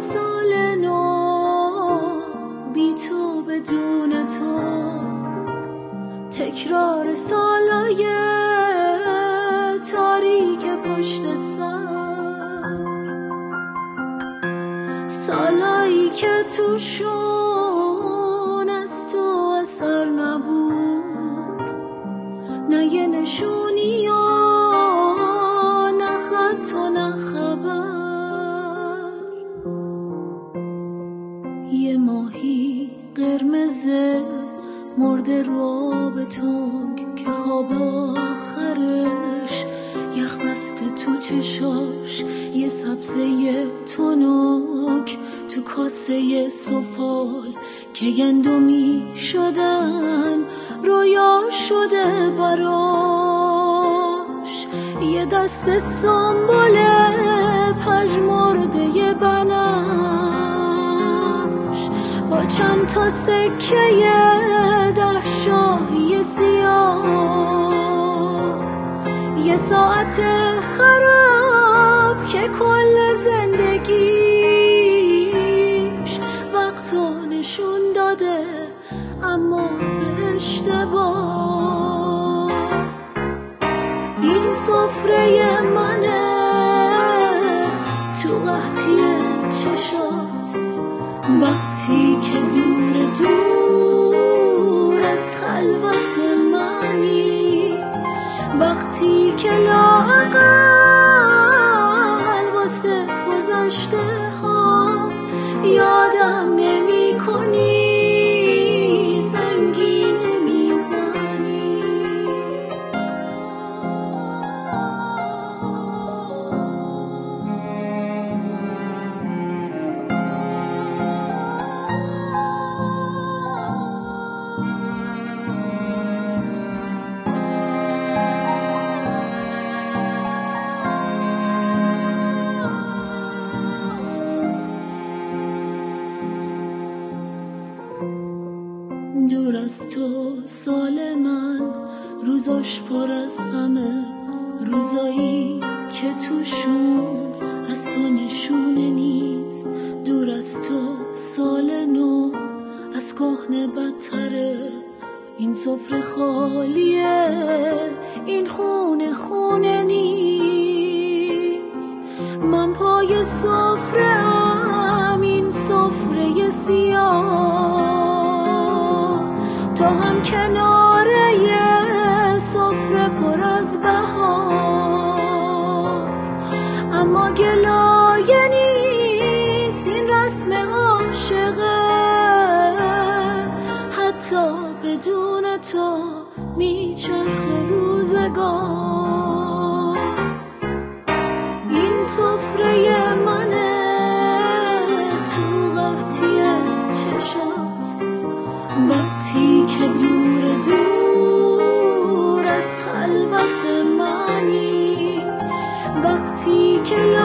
سال نو بی تو بدون تو، تکرار سالای تاریک پشت سر، سالایی که توشون از تو اثر نبود، نه یه نشونی یا نه خط و نه خبر. یه ماهی قرمز مرده رو آب تنگ که خواب آخرش یخ بسته تو چشاش، یه سبزه تنک تو کاسه سفال که گندمی شدن رویا شده براش، یه دست سنبل پژمرده بنفش با چند تا سکه 10 شاهی سیاه، یه ساعت خراب که کل زندگیش وقتو نشون داده اما به اشتباه. این سفره منه تو قحطی چشات، وقتی که دور دور از خلوت منی، وقتی که لااقل واسه گذشته ها یادم نمی کنی، زنگی نمی زنی. دور از تو سال من روزاش پر از غمه، روزایی که توشون از تو نشونه نیست. دور از تو سال نو از کهنه بدتره، این سفره خالیه، این خونه نیست. من پای سفره ام، این سفره سیاه، تو هم کناره یه سفره پر از بهار، اما گلایه نیست این رسم عاشقه، حتی بدون تو میچرخه روزگار. این سفره منه تو قحطی چشات، وقتی که دور دور از خلوت منی، وقتی که